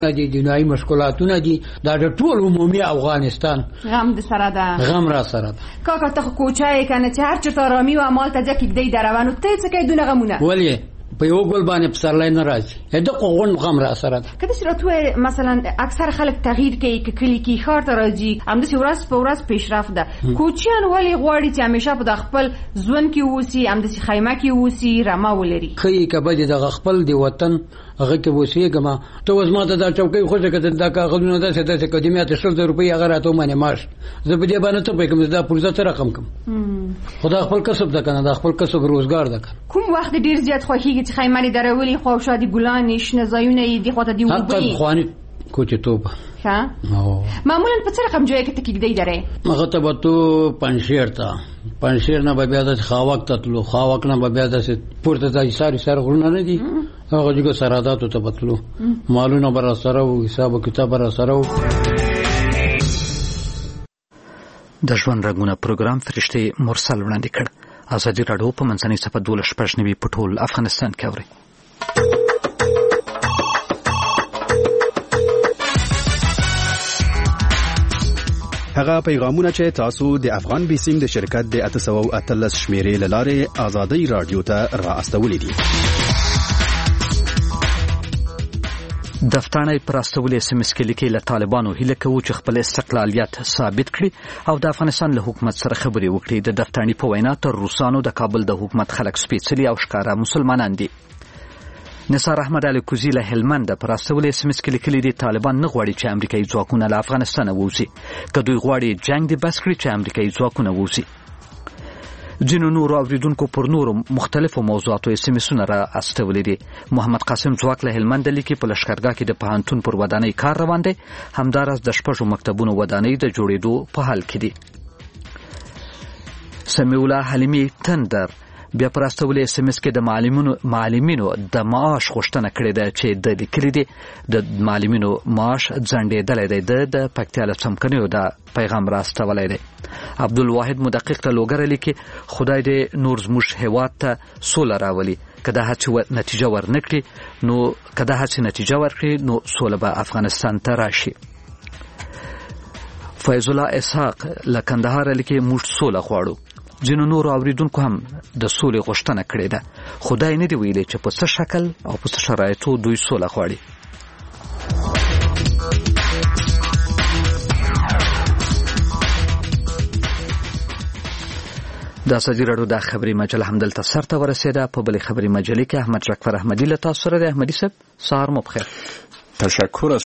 دي دنیاي مشکلاتونه دي دا د ټول عمومي افغانستان غم د سره ده غم را سره ده کاکا ته کوچای کنه چې هر چا رامي و مال ته ځکه دی دروانو ته څه کوي دونه غمونه ولی په یو ګل باندې پسرلای نه راځي د قوغون غم را سره ده کله چې راته مثلا اکثر خلک تغییر کوي کلی کې خار ته راځي همداسې ورځ په ورځ پیشرفت ده کوچیان ولی غواړي چې همیشه په خپل ځوان کې ووسی همداسې خیمه کې ووسی رما ولري خی کبه د خپل دی وطن هغه کې وسیګما ته وزما ته دا چوکۍ خو ځکه دا کاغذونه د څه د قدمیات 100 روپۍ هغه راته مانه ماش زه به دې باندې ته په کوم دا پروژه ته رقم کوم خدا خپل کسب ده کنه دا خپل کسب روزګار ده کوم وخت ډیر زیات خوښیږي چې خیمه درولي خو شادي ګلان نشنه زایونه دی خو ته دی وبي خواني کوچه توبه ها معمولا په څه رقم جوړه کې تکیږي دره هغه ته به تو پنځیر نه به بیا د خاوک تطلو خاوک نه به بیا د پورته د ساری غرونه نه دي هغه جګو سرادات ته بتلو مالونه بر سره او حساب کتاب بر سره د ژوند رنګونه پروګرام فرشتي مرسل وړاندې کړ ازادي راډیو په منځنۍ صفه 12 په ټول افغانستان کې اوري هغه پیغامونه چې تاسو د افغان بیسیم د شرکت د 813 شمیرې لاره آزادۍ رادیو ته را استولې دي دفتانه پراستولې سمس کې لیکي له طالبانو هیله کوي چې خپل استقلالیت ثابت کړي او د افغانستان له حکومت سره خبرې وکړي د دفتاني په وینا تر روسانو د کابل د حکومت خلک سپېڅلي او ښکارا مسلمانان دي نثار احمد علي کوزی له هلمند پراستولې سمس کې لیکلي دي طالبان نه غواړي چې امریکایي ځواکونه له افغانستان ووځي که دوی غواړي جنگ دې بس کړي چې امریکایي ځواکونه ووځي ځینو نورو اوریدونکو پر نورو مختلفو موضوعاتو سمسونه را استولې دي محمد قاسم ځواک له هلمند لیکي په لشکرګاه کې د پوهنتون پر ودانۍ کار روان دی همداراز د شپږو مکتبونو ودانۍ د جوړېدو په حال کې دي سمیع الله حلیمي تندر بیا پراستولې SMS کې د معلمینو د معاش غوښتنه کړې ده چې د لیکلي دي د معلمینو معاش ځنډېدلی دی د پکتیا له څمکنیو د پیغام راستولی دی عبدالواحد مدقق ته لوګره لیکي خدای دې نور زموږ هېواد ته سوله راولي که دا هڅې نتیجه ورکړي نو سوله به افغانستان ته راشي فیض الله اسحاق له کندهار لیکي موږ سوله غواړو ځینو نورو اوریدونکو هم د سولې غوښتنه کړې ده خدای نه دی ویلي چې په څه شکل او په څه شرایطو دوی سوله غواړي د ازادي راډیو د خبري مجله همدلته سرته ورسېده په بلې خبري مجلې کې احمد جعفر احمدي له تاسو سره د احمدي صاحب سهار مو بخیر تشکر از